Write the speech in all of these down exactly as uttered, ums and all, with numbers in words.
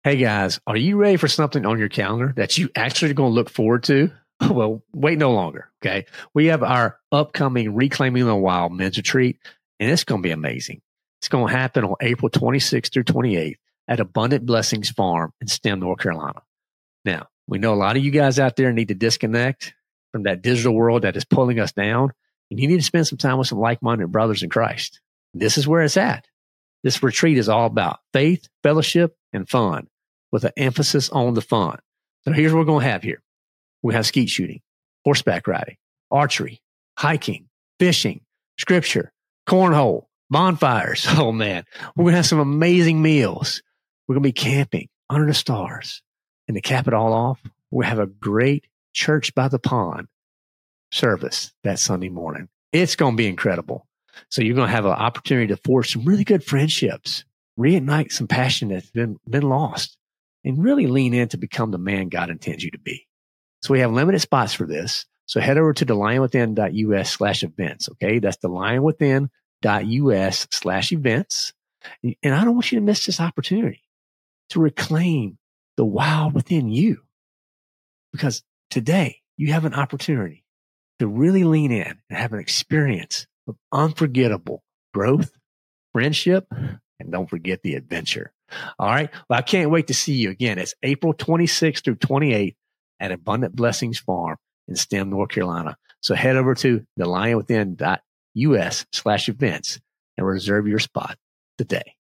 Hey guys, are you ready for something on your calendar that you actually are going to look forward to? Well, wait no longer. Okay. We have our upcoming Reclaiming the Wild men's retreat, and it's going to be amazing. It's going to happen on April twenty-sixth through twenty-eighth at Abundant Blessings Farm in Stem, North Carolina. Now, we know a lot of you guys out there need to disconnect from that digital world that is pulling us down, and you need to spend some time with some like-minded brothers in Christ. This is where it's at. This retreat is all about faith, fellowship, and fun, with an emphasis on the fun. So here's what we're going to have here. We have skeet shooting, horseback riding, archery, hiking, fishing, scripture, cornhole, bonfires. Oh man, we're going to have some amazing meals. We're going to be camping under the stars. And to cap it all off, we have a great church by the pond service that Sunday morning. It's going to be incredible. So you're going to have an opportunity to forge some really good friendships, reignite some passion that's been, been lost, and really lean in to become the man God intends you to be. So we have limited spots for this. So head over to thelionwithin.us slash events. Okay. That's thelionwithin.us slash events. And I don't want you to miss this opportunity to reclaim the wild within you, because today you have an opportunity to really lean in and have an experience of unforgettable growth, friendship, and don't forget the adventure. All right. Well, I can't wait to see you again. It's April twenty-sixth through twenty-eighth at Abundant Blessings Farm in Stem, North Carolina. So head over to thelionwithin.us slash events and reserve your spot today.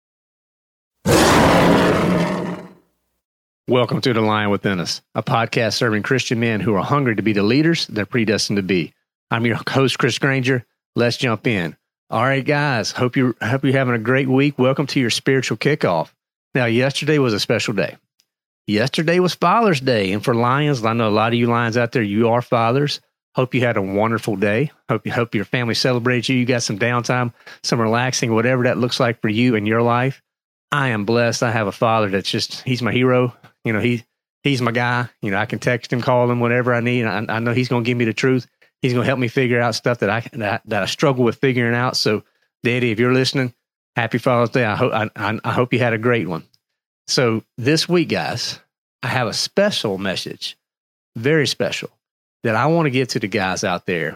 Welcome to The Lion Within Us, a podcast serving Christian men who are hungry to be the leaders they're predestined to be. I'm your host, Chris Granger. Let's jump in. All right, guys. Hope you hope you're having a great week. Welcome to your spiritual kickoff. Now, yesterday was a special day. Yesterday was Father's Day. And for lions, I know a lot of you lions out there, you are fathers. Hope you had a wonderful day. Hope you hope your family celebrates you. You got some downtime, some relaxing, whatever that looks like for you in your life. I am blessed. I have a father that's just, he's my hero. You know, he he's my guy. You know, I can text him, call him, whatever I need. I, I know he's going to give me the truth. He's going to help me figure out stuff that I, that, that I struggle with figuring out. So, Daddy, if you're listening, happy Father's Day. I hope, I, I hope you had a great one. So this week, guys, I have a special message, very special, that I want to give to the guys out there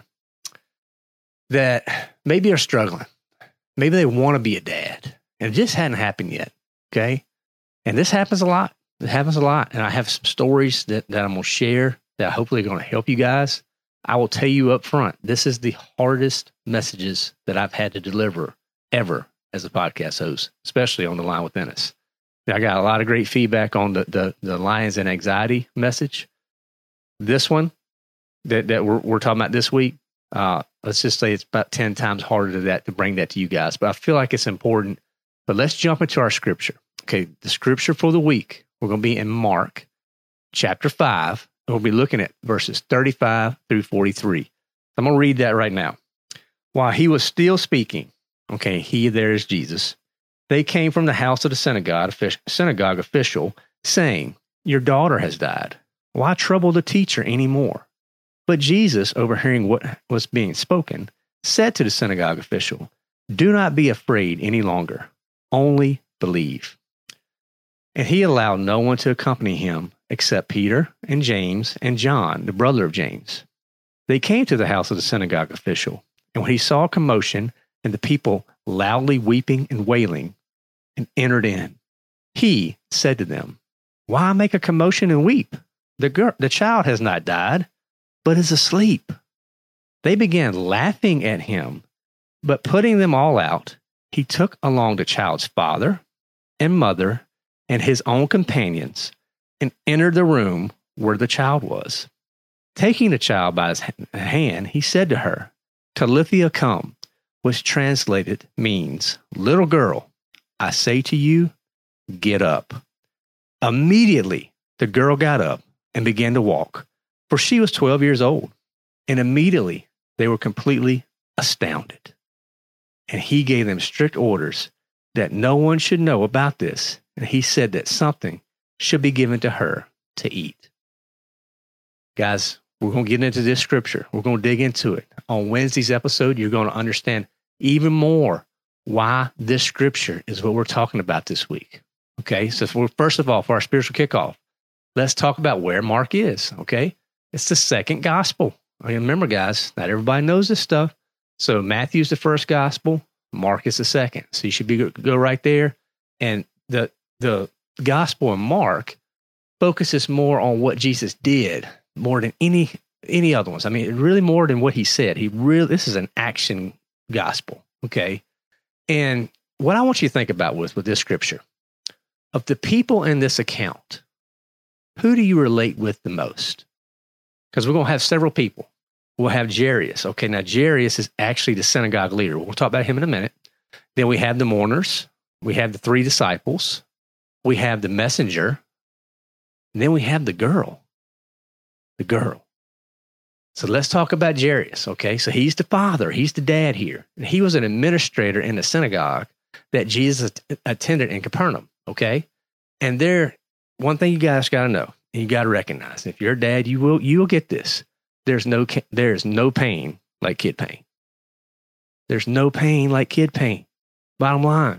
that maybe are struggling. Maybe they want to be a dad, and it just hadn't happened yet, okay? And this happens a lot. It happens a lot. And I have some stories that, that I'm going to share that hopefully are going to help you guys. I will tell you up front, this is the hardest messages that I've had to deliver ever as a podcast host, especially on The Lion Within Us. I got a lot of great feedback on the, the, the Lions and Anxiety message. This one that, that we're, we're talking about this week, uh, let's just say it's about ten times harder to that to bring that to you guys. But I feel like it's important. But let's jump into our scripture. Okay, the scripture for the week, we're going to be in Mark chapter five. And we'll be looking at verses thirty-five through forty-three. I'm going to read that right now. While he was still speaking, okay, he there is Jesus, they came from the house of the synagogue, synagogue official, saying, "Your daughter has died. Why trouble the teacher anymore?" But Jesus, overhearing what was being spoken, said to the synagogue official, "Do not be afraid any longer, only believe." And he allowed no one to accompany him except Peter and James and John, the brother of James. They came to the house of the synagogue official, and when he saw commotion and the people loudly weeping and wailing, and entered in, he said to them, "Why make a commotion and weep? The girl, the child has not died, but is asleep." They began laughing at him, but putting them all out, he took along the child's father and mother and his own companions and entered the room where the child was. Taking the child by his hand, he said to her, "Talitha cum," which translated means, "Little girl, I say to you, get up." Immediately, the girl got up and began to walk, for she was twelve years old. And immediately, they were completely astounded. And he gave them strict orders that no one should know about this. And he said that something should be given to her to eat. Guys, we're going to get into this scripture. We're going to dig into it. On Wednesday's episode, you're going to understand even more why this scripture is what we're talking about this week. Okay, so for, first of all, for our spiritual kickoff, let's talk about where Mark is. Okay, it's the second gospel. I mean, remember, guys, not everybody knows this stuff. So Matthew's the first gospel, Mark is the second. So you should be go right there. And the the gospel of Mark focuses more on what Jesus did more than any any other ones. I mean, really more than what he said. He really this is an action gospel. Okay, and what I want you to think about with with this scripture. Of the people in this account, who do you relate with the most? Because we're going to have several people. We'll have Jairus. Okay, now Jairus is actually the synagogue leader. We'll talk about him in a minute. Then we have the mourners. We have the three disciples. We have the messenger. And then we have the girl. The girl. So let's talk about Jairus. Okay, so he's the father. He's the dad here. And he was an administrator in the synagogue that Jesus attended in Capernaum. Okay. And there, one thing you guys got to know, and you got to recognize, if you're a dad, you will, you will get this. There's no, there's no pain like kid pain. There's no pain like kid pain. Bottom line.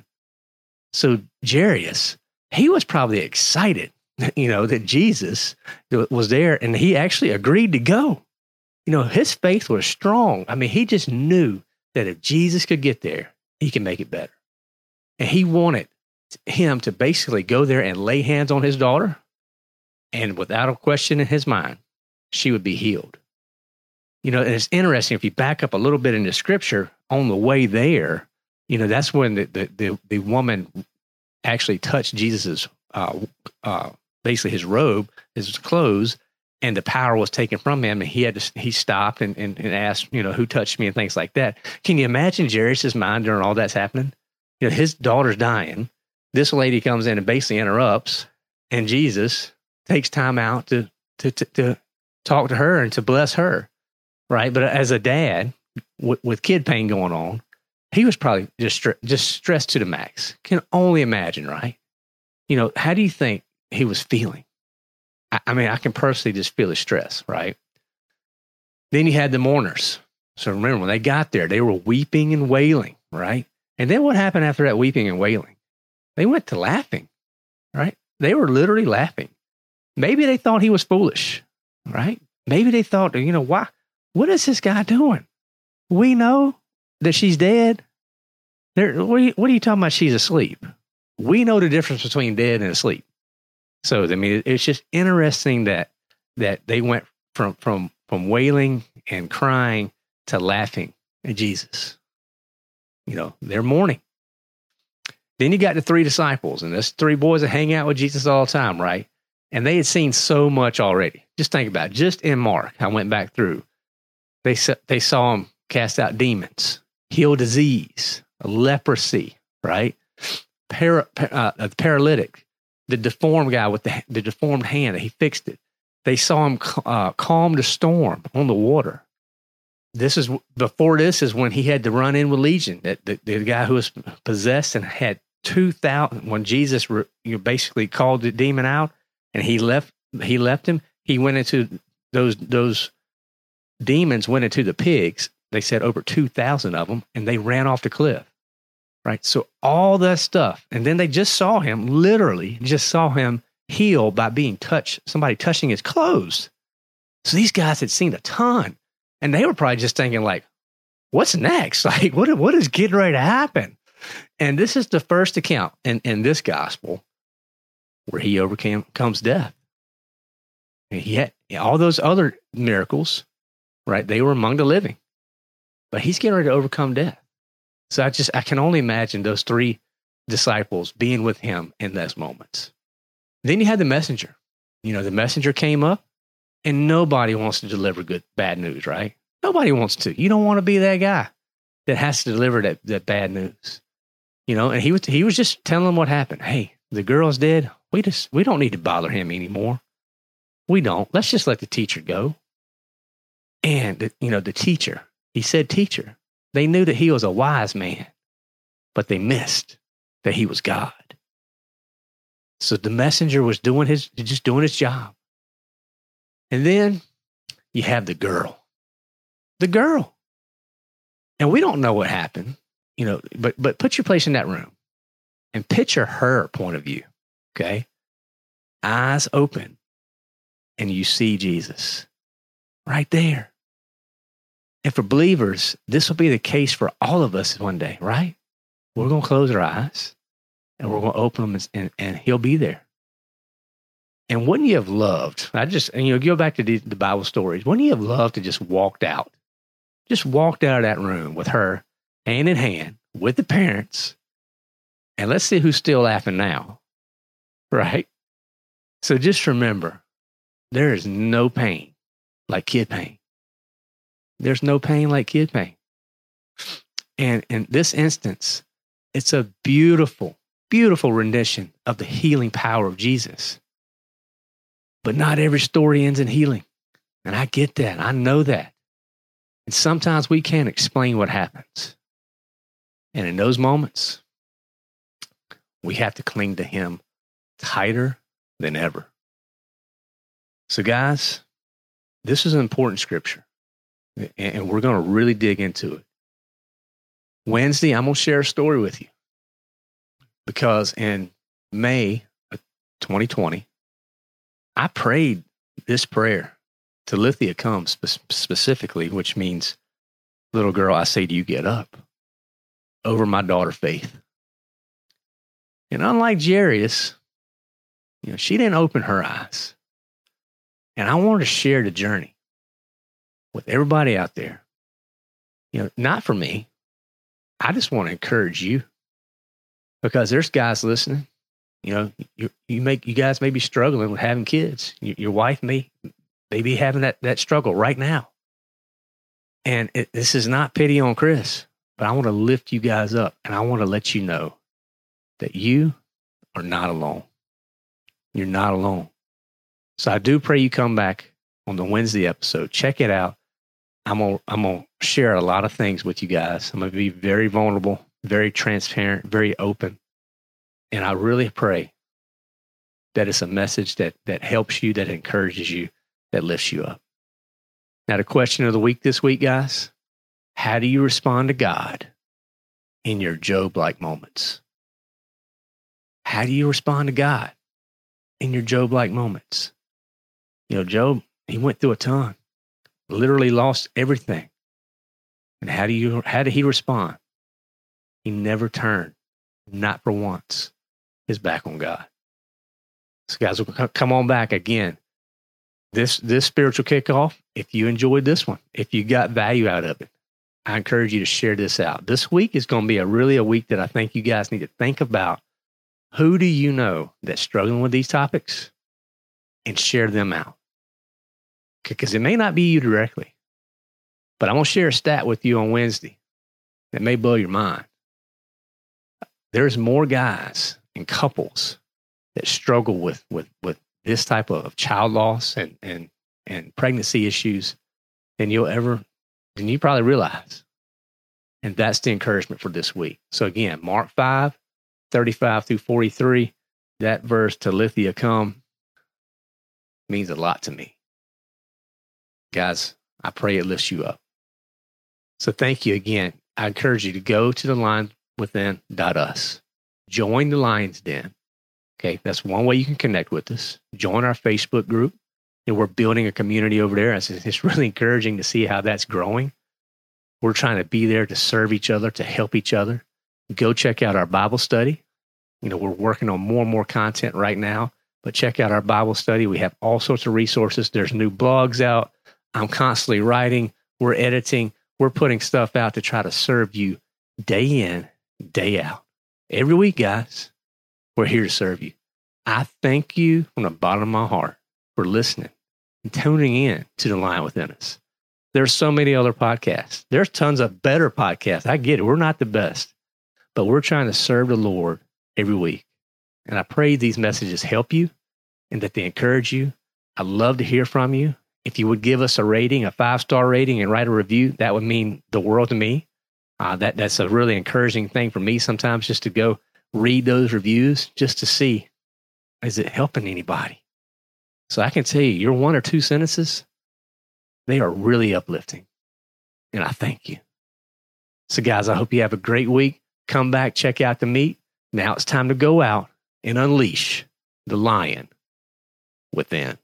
So Jairus, he was probably excited, you know, that Jesus was there and he actually agreed to go. You know, his faith was strong. I mean, he just knew that if Jesus could get there, he can make it better. And he wanted him to basically go there and lay hands on his daughter, and without a question in his mind, she would be healed. You know, and it's interesting, if you back up a little bit in the scripture, on the way there, you know, that's when the the the, the woman actually touched Jesus's uh, uh, basically his robe, his clothes, and the power was taken from him, and he had to he stopped and, and, and asked, you know, who touched me and things like that. Can you imagine Jairus' mind during all that's happening? You know, his daughter's dying. This lady comes in and basically interrupts, and Jesus takes time out to, to, to, to talk to her and to bless her, right? But as a dad with, with kid pain going on, he was probably just, just stressed to the max. Can only imagine, right? You know, how do you think he was feeling? I, I mean, I can personally just feel his stress, right? Then you had the mourners. So remember, when they got there, they were weeping and wailing, right? And then what happened after that weeping and wailing? They went to laughing, right? They were literally laughing. Maybe they thought he was foolish, right? Maybe they thought, you know, why? What is this guy doing? We know that she's dead. There, what, are you, what are you talking about? She's asleep. We know the difference between dead and asleep. So, I mean, it's just interesting that that they went from from from wailing and crying to laughing at Jesus. You know, they're mourning. Then you got the three disciples, and there's three boys that hang out with Jesus all the time, right? And they had seen so much already. Just think about it. Just in Mark, I went back through. They, they saw him cast out demons, heal disease, leprosy, right? Para, uh, the paralytic, the deformed guy with the, the deformed hand, he fixed it. They saw him uh, calm the storm on the water. This is before this is when he had to run in with Legion, that the, the guy who was possessed and had two thousand. When Jesus re, you know, basically called the demon out, and he left, he left him. He went into those those demons went into the pigs. They said over two thousand of them, and they ran off the cliff. Right, so all that stuff, and then they just saw him literally just saw him heal by being touched, somebody touching his clothes. So these guys had seen a ton. And they were probably just thinking, like, what's next? Like, what, what is getting ready to happen? And this is the first account in, in this gospel where he overcame comes death. And he had all those other miracles, right? They were among the living. But he's getting ready to overcome death. So I just, I can only imagine those three disciples being with him in those moments. Then you had the messenger. You know, the messenger came up. And nobody wants to deliver good, bad news, right? Nobody wants to. You don't want to be that guy that has to deliver that, that bad news. You know, and he was he was just telling them what happened. Hey, the girl's dead. We just we don't need to bother him anymore. We don't. Let's just let the teacher go. And the, you know, the teacher, he said teacher. They knew that he was a wise man, but they missed that he was God. So the messenger was doing his just doing his job. And then you have the girl, the girl. And we don't know what happened, you know, but, but put your place in that room and picture her point of view. Okay. Eyes open and you see Jesus right there. And for believers, this will be the case for all of us one day, right? We're going to close our eyes and we're going to open them and, and, and he'll be there. And wouldn't you have loved, I just, and you know, go back to the, the Bible stories, wouldn't you have loved to just walked out, just walked out of that room with her hand in hand with the parents, and let's see who's still laughing now, right? So just remember, there is no pain like kid pain. There's no pain like kid pain. And in this instance, it's a beautiful, beautiful rendition of the healing power of Jesus. But not every story ends in healing. And I get that. I know that. And sometimes we can't explain what happens. And in those moments, we have to cling to him tighter than ever. So guys, this is an important scripture. And we're going to really dig into it. Wednesday, I'm going to share a story with you. Because in May of twenty twenty, I prayed this prayer to Lithia come spe- specifically, which means, little girl, I say to you, get up, over my daughter, Faith. And unlike Jairus, you know, she didn't open her eyes. And I wanted to share the journey with everybody out there. You know, not for me. I just want to encourage you, because there's guys listening. You know, you you make you guys may be struggling with having kids. You, your wife may may be having that that struggle right now. And it, this is not pity on Chris, but I want to lift you guys up, and I want to let you know that you are not alone. You're not alone. So I do pray you come back on the Wednesday episode. Check it out. I'm gonna I'm gonna share a lot of things with you guys. I'm gonna be very vulnerable, very transparent, very open. And I really pray that it's a message that that helps you, that encourages you, that lifts you up. Now, the question of the week this week, guys, how do you respond to God in your Job-like moments? How do you respond to God in your Job-like moments? You know, Job, he went through a ton, literally lost everything. And how do you, how did he respond? He never turned, not for once, his back on God. So guys, we'll come on back again. This, this spiritual kickoff, if you enjoyed this one, if you got value out of it, I encourage you to share this out. This week is going to be a really a week that I think you guys need to think about. Who do you know that's struggling with these topics? And share them out. Because it may not be you directly, but I'm going to share a stat with you on Wednesday that may blow your mind. There's more guys and couples that struggle with, with, with this type of child loss and, and, and pregnancy issues than you'll ever, than you probably realize. And that's the encouragement for this week. So again, Mark five, thirty-five through forty-three, that verse, to Lithia come, means a lot to me. Guys, I pray it lifts you up. So thank you again. I encourage you to go to the line within dot us. Join the Lions Den. Okay, that's one way you can connect with us. Join our Facebook group. And we're building a community over there. It's, it's really encouraging to see how that's growing. We're trying to be there to serve each other, to help each other. Go check out our Bible study. You know, we're working on more and more content right now, but check out our Bible study. We have all sorts of resources. There's new blogs out. I'm constantly writing. We're editing. We're putting stuff out to try to serve you day in, day out. Every week, guys, we're here to serve you. I thank you from the bottom of my heart for listening and tuning in to the Line Within Us. There's so many other podcasts. There's tons of better podcasts. I get it. We're not the best, but we're trying to serve the Lord every week. And I pray these messages help you and that they encourage you. I'd love to hear from you. If you would give us a rating, a five-star rating, and write a review, that would mean the world to me. Uh, that That's a really encouraging thing for me sometimes, just to go read those reviews just to see, is it helping anybody? So I can tell you, your one or two sentences, they are really uplifting. And I thank you. So guys, I hope you have a great week. Come back, check out the meet. Now it's time to go out and unleash the lion within.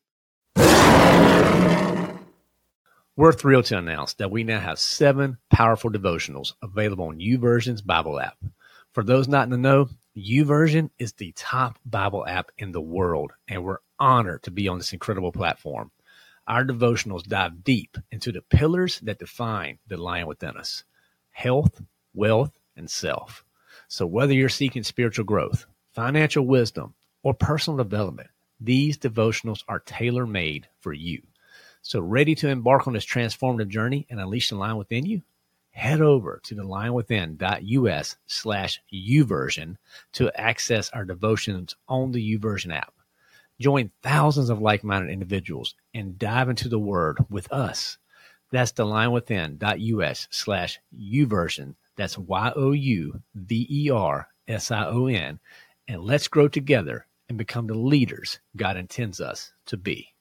We're thrilled to announce that we now have seven powerful devotionals available on YouVersion's Bible app. For those not in the know, YouVersion is the top Bible app in the world, and we're honored to be on this incredible platform. Our devotionals dive deep into the pillars that define the lion within us: health, wealth, and self. So whether you're seeking spiritual growth, financial wisdom, or personal development, these devotionals are tailor-made for you. So ready to embark on this transformative journey and unleash the lion within you? Head over to the lion within dot U S slash YouVersion to access our devotions on the YouVersion app. Join thousands of like-minded individuals and dive into the Word with us. That's the lion within dot U S slash YouVersion. That's Y O U V E R S I O N. And let's grow together and become the leaders God intends us to be.